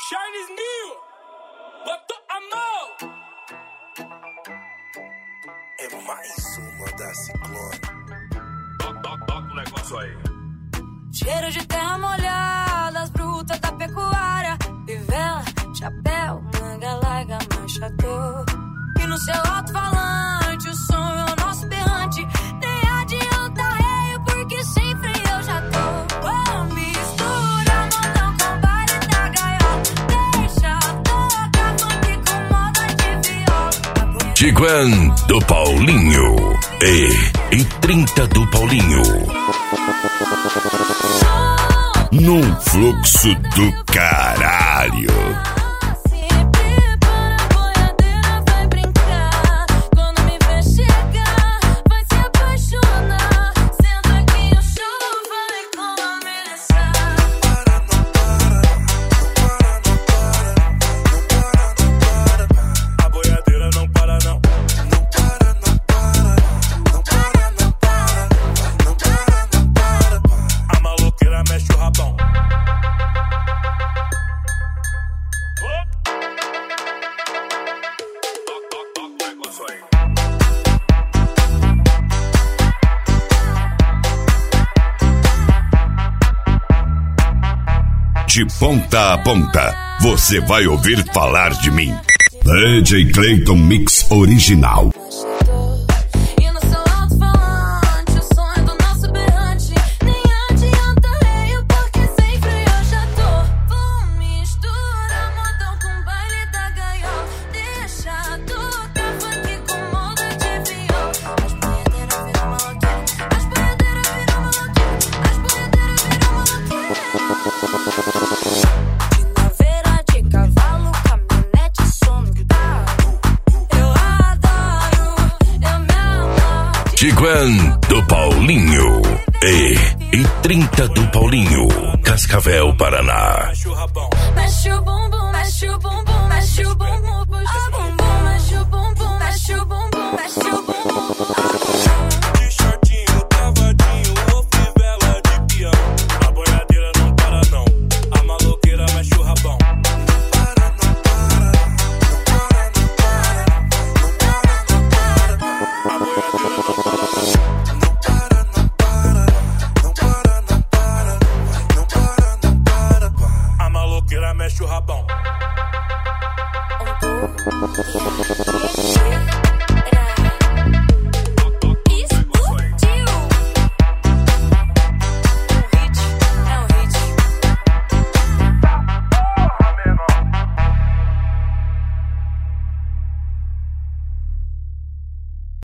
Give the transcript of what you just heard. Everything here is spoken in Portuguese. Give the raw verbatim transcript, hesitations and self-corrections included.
Chinese New, botou a mão. É mais uma da Ciclone. Toca o negócio aí. Cheiro de terra molhada, as brutas da pecuária, fivela, chapéu, manga larga, manchador. E no seu alto-falante, o som é o nosso berrante. Nem adianta rei, porque sem freio eu já tô. Oh, mistura, montão com baile da gaiola. Deixa tocar funk com moda de viola. Tiguan do Paulinho e, e trinta do Paulinho. Num fluxo do caralho. De ponta a ponta, você vai ouvir falar de mim. D J Clayton Mix Original. Tiguan do Paulinho e, e trinta do Paulinho, Cascavel, Paraná. Mexe o bumbum, mexe o bumbum, mexe o bumbum, puxa o bumbum, mexe o bumbum, mexe o bumbum, mexe o bumbum. De shortinho, cavadinho, ou fivela de peão. A boiadeira não para não, a maloqueira mexe o rabão. Não para, não para, não para, não para, não para, não para. A boiadeira não para. Mexe o rabão. Um, dois, três.